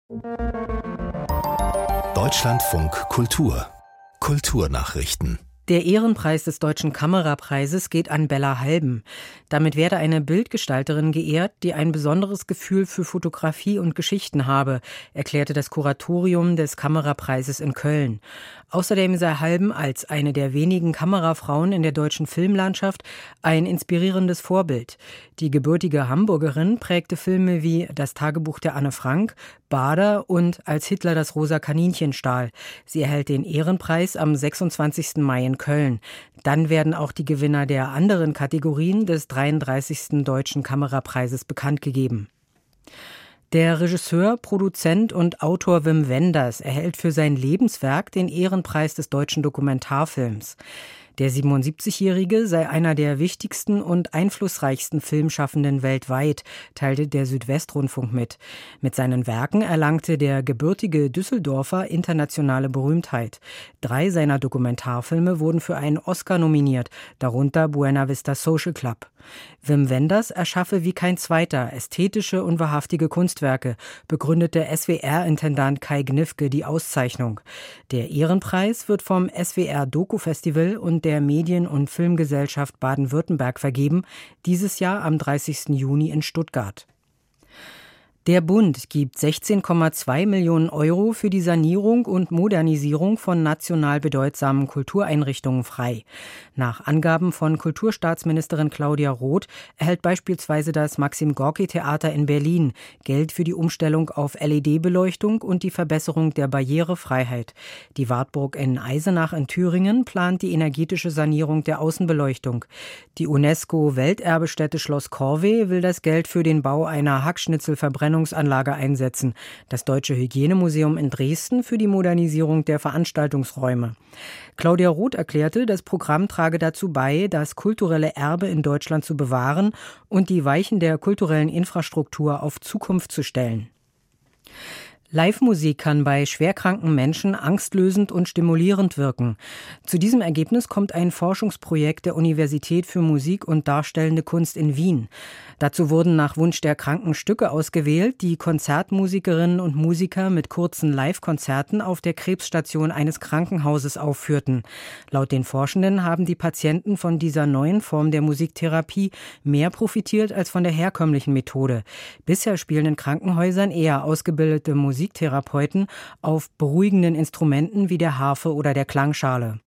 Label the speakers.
Speaker 1: Deutschlandfunk Kultur Kulturnachrichten.
Speaker 2: Der Ehrenpreis des Deutschen Kamerapreises geht an Bella Halben. Damit werde eine Bildgestalterin geehrt, die ein besonderes Gefühl für Fotografie und Geschichten habe, erklärte das Kuratorium des Kamerapreises in Köln. Außerdem sei Halben als eine der wenigen Kamerafrauen in der deutschen Filmlandschaft ein inspirierendes Vorbild. Die gebürtige Hamburgerin prägte Filme wie Das Tagebuch der Anne Frank, Bader und Als Hitler das rosa Kaninchen stahl. Sie erhält den Ehrenpreis am 26. Mai in Köln. Dann werden auch die Gewinner der anderen Kategorien des 33. Deutschen Kamerapreises bekannt gegeben. Der Regisseur, Produzent und Autor Wim Wenders erhält für sein Lebenswerk den Ehrenpreis des deutschen Dokumentarfilms. Der 77-Jährige sei einer der wichtigsten und einflussreichsten Filmschaffenden weltweit, teilte der Südwestrundfunk mit. Mit seinen Werken erlangte der gebürtige Düsseldorfer internationale Berühmtheit. 3 seiner Dokumentarfilme wurden für einen Oscar nominiert, darunter Buena Vista Social Club. Wim Wenders erschaffe wie kein zweiter ästhetische und wahrhaftige Kunstwerke, begründete SWR-Intendant Kai Gnifke die Auszeichnung. Der Ehrenpreis wird vom SWR Doku-Festival und der Medien- und Filmgesellschaft Baden-Württemberg vergeben, dieses Jahr am 30. Juni in Stuttgart. Der Bund gibt 16,2 Millionen Euro für die Sanierung und Modernisierung von national bedeutsamen Kultureinrichtungen frei. Nach Angaben von Kulturstaatsministerin Claudia Roth erhält beispielsweise das Maxim-Gorki-Theater in Berlin Geld für die Umstellung auf LED-Beleuchtung und die Verbesserung der Barrierefreiheit. Die Wartburg in Eisenach in Thüringen plant die energetische Sanierung der Außenbeleuchtung. Die UNESCO-Welterbestätte Schloss Corvey will das Geld für den Bau einer Hackschnitzelverbrennungsanlage einsetzen. Das Deutsche Hygienemuseum in Dresden für die Modernisierung der Veranstaltungsräume. Claudia Roth erklärte, das Programm trage dazu bei, das kulturelle Erbe in Deutschland zu bewahren und die Weichen der kulturellen Infrastruktur auf Zukunft zu stellen. Live-Musik kann bei schwerkranken Menschen angstlösend und stimulierend wirken. Zu diesem Ergebnis kommt ein Forschungsprojekt der Universität für Musik und Darstellende Kunst in Wien. Dazu wurden nach Wunsch der Kranken Stücke ausgewählt, die Konzertmusikerinnen und Musiker mit kurzen Live-Konzerten auf der Krebsstation eines Krankenhauses aufführten. Laut den Forschenden haben die Patienten von dieser neuen Form der Musiktherapie mehr profitiert als von der herkömmlichen Methode. Bisher spielen in Krankenhäusern eher ausgebildete Musiktherapeuten auf beruhigenden Instrumenten wie der Harfe oder der Klangschale.